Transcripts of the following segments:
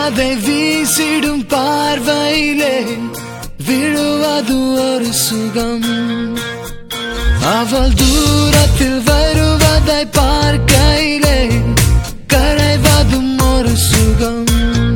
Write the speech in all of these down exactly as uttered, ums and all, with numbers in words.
அதை வீசிடும் பார்வையிலே விழுவது ஒரு சுகம். அவள் தூரத்தில் வருவதை பார்க்கையிலே கரைவதும் ஒரு சுகம்.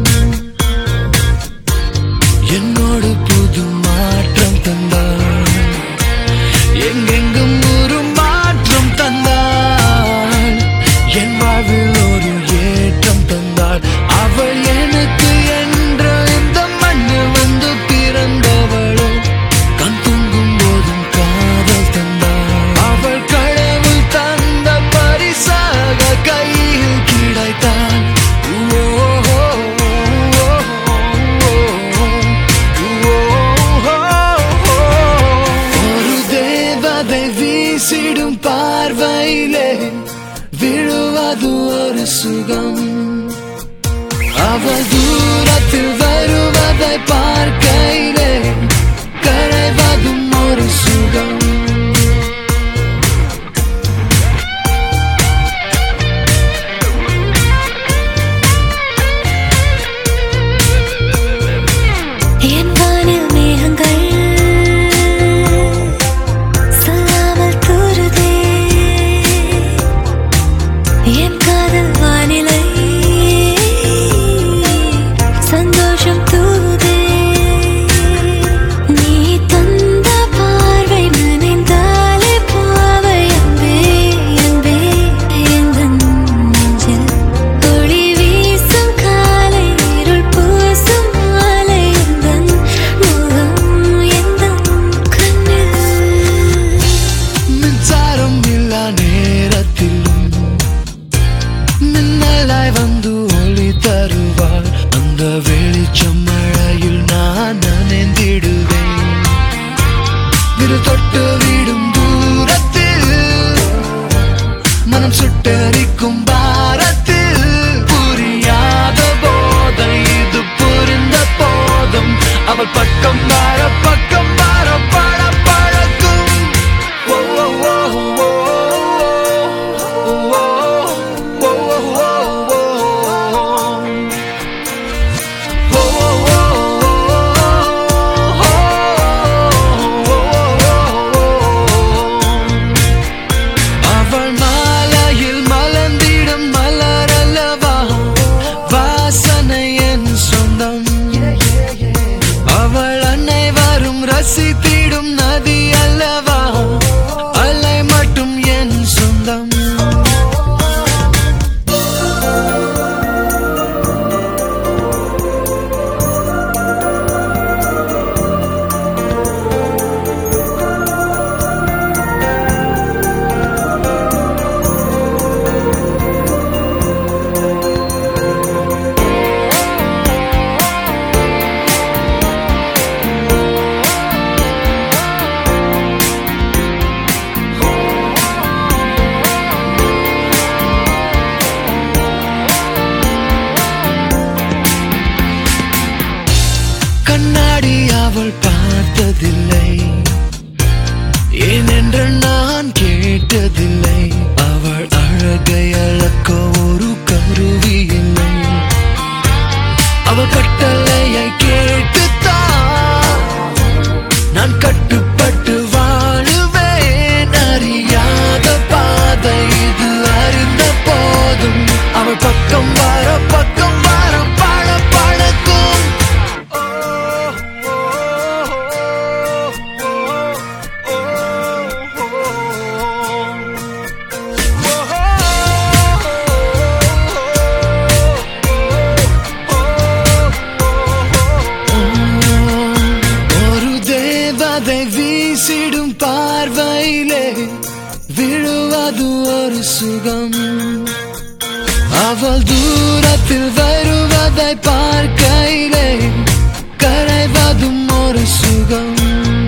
என்னோடு புது மாற்றம் தந்தாள், எங்கெங்கும் ஒரு மாற்றம் தந்தாள், என் வாழ்வில் ஒரு ஏற்றம் தந்தாள். அவள் எனக்கு என்ற இந்த மண்ணில் வந்து பிறந்தவளோ, கண் தூங்கும் போதும் காதல் தந்தாள். அவள் கடவுள் தந்த பரிசாக கையில் கிடைத்தாள். ஒரு தேவதை வீசிடும் பார்வையிலே விழுவது ஒரு சுகம். அவள் தூரத்தில் வருவதை பார்க்கையிலே கரைவதும் ஒரு சுகம். என் வானில் மேகங்கள் சொல்லாமல் தூறுதே, என் காதல் வானிலை சந்தோஷம் தூவுதே. நீ தந்த பார்வை நனைந்தாலே பாவை அன்பே அன்பே எந்தன் நெஞ்சில் ஒளி வீசும் காலை இருள் பூசும் மாலை எந்தன் முகம் எந்தன் கண்ணில். மின்சாரம் இல்லா நேரத்திலும் மின்னலாய் வந்து ஒளி தருவாள். அந்த வெளிச்சம் மழையில் நான் நனைந்திடுவேன். விரல் தொட்டு விடும் தூரத்தில் மனம் சுட்டரிக்கும் பாரத்தில் புரியாத போதை இது புரிந்த போதும் அவள் பக்கம் வார பக்கம் வார பட பழக்கும். ஓ ஓ ஓ ஓ அவள் மாலையில் மலர்ந்திடும் மலர் அல்லவா, வாசனை என் சொந்தம். அவள் அன்னை வரும் ரசித்திடும் நதி அல்லவா, அலை மட்டும் என் சொந்தம். கண்ணாடி அவள் பார்த்ததில்லை, ஏனென்று நான் கேட்டதில்லை. அவள் அழகை அளக்க ஒரு கருவி இல்லை. அவள் கட்டளையை கேட்டுத்தான் நான் கட்டுப்பட்டு வாழுவேன். அறியாத பாதை இது அறிந்த போதும் அவள் பக்கம் வர பக்கம் வர பழ பழக்கும். ஒரு தேவதை வீசிடும் பார்வையிலே விழுவது ஒரு சுகம். அவள் தூரத்தில் வருவதை பார்க்கையிலே கரைவதும் ஒரு சுகம்.